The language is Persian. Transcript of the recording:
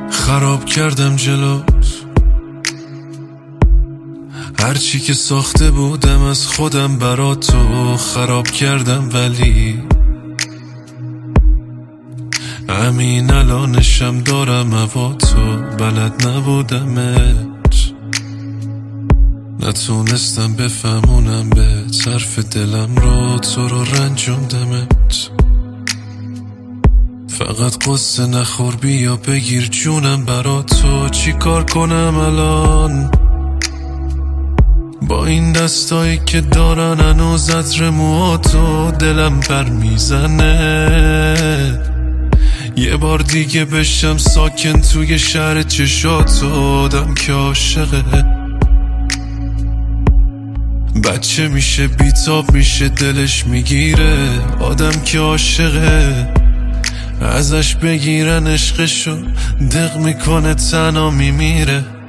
خراب کردم جلوت، هرچی که ساخته بودم از خودم برا تو خراب کردم، ولی همین الانشم دارم هوا تو، بلد نبودمت، نتونستم بفهمونم به طرف دلم رو، تو رو رنجوندمت. فقط قصه نخور، بیا بگیر جونم برا تو، چی کار کنم الان با این دستایی که دارن هنوز عطر موهاتو، دلم پر میزنه یه بار دیگه بشم ساکن توی شهر چشاتو. آدم که عاشقه بچه میشه، بیتاب میشه، دلش میگیره. آدم که عاشقه ازش بگیرن عشقشو، دق میکنه تنها میمیره.